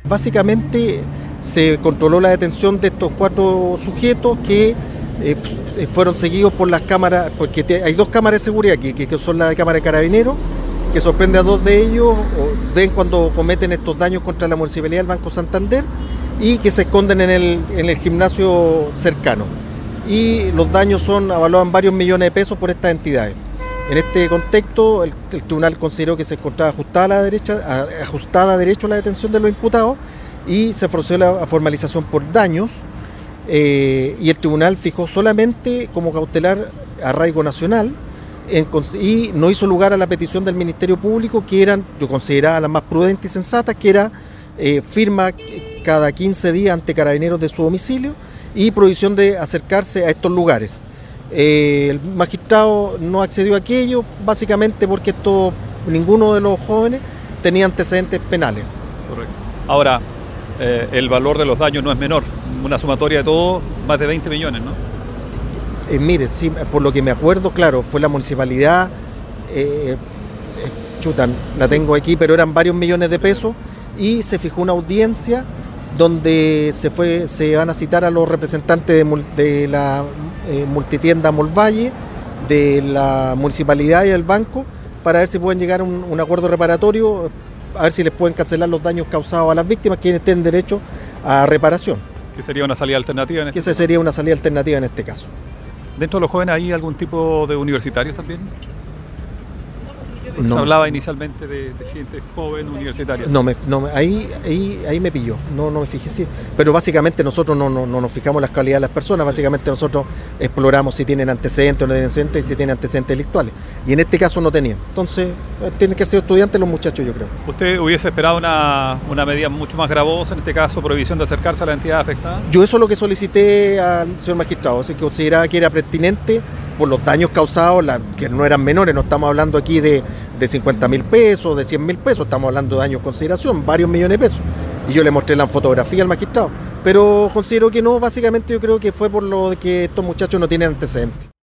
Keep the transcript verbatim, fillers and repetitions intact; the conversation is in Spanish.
Básicamente se controló la detención de estos cuatro sujetos que eh, fueron seguidos por las cámaras, porque te, hay dos cámaras de seguridad aquí, que, que son la de cámara de Carabineros, que sorprende a dos de ellos, o ven cuando cometen estos daños contra la Municipalidad del Banco Santander y que se esconden en el, en el gimnasio cercano. Y los daños son avaluados en varios millones de pesos por estas entidades. En este contexto, el, el tribunal consideró que se encontraba ajustada a, la derecha, a, ajustada a derecho la detención de los imputados y se procedió a la formalización por daños eh, y el tribunal fijó solamente como cautelar arraigo nacional en, y no hizo lugar a la petición del Ministerio Público, que eran, yo consideraba las más prudentes y sensatas, que era eh, firma cada quince días ante Carabineros de su domicilio y prohibición de acercarse a estos lugares. Eh, el magistrado no accedió a aquello, básicamente porque esto, ninguno de los jóvenes tenía antecedentes penales. Correcto. Ahora, eh, el valor de los daños no es menor, una sumatoria de todo, más de veinte millones, ¿no? Eh, mire, sí, por lo que me acuerdo, claro, fue la municipalidad, eh, eh, chutan, la tengo aquí, pero eran varios millones de pesos y se fijó una audiencia donde se fue, se van a citar a los representantes de, de la eh, multitienda Molvalle, de la municipalidad y del banco, para ver si pueden llegar a un, un acuerdo reparatorio, a ver si les pueden cancelar los daños causados a las víctimas, quienes tienen derecho a reparación. ¿Qué sería una salida alternativa en este caso? Que esa sería una salida alternativa en este caso. ¿Dentro de los jóvenes hay algún tipo de universitarios también? No. Se hablaba inicialmente de, de gente joven universitaria. No, me, no ahí, ahí, ahí me pilló, no, no me fijé, sí. Pero básicamente nosotros no, no, no nos fijamos en las calidades de las personas, básicamente nosotros exploramos si tienen antecedentes o no tienen antecedentes y si tienen antecedentes delictuales. Y en este caso no tenían. Entonces, tienen que ser estudiantes los muchachos, yo creo. ¿Usted hubiese esperado una, una medida mucho más gravosa, en este caso prohibición de acercarse a la entidad afectada? Yo eso es lo que solicité al señor magistrado, así que consideraba que era pertinente por los daños causados, la, que no eran menores, no estamos hablando aquí de, de cincuenta mil pesos, de cien mil pesos, estamos hablando de daños en consideración, varios millones de pesos. Y yo le mostré la fotografía al magistrado, pero considero que no, básicamente yo creo que fue por lo de que estos muchachos no tienen antecedentes.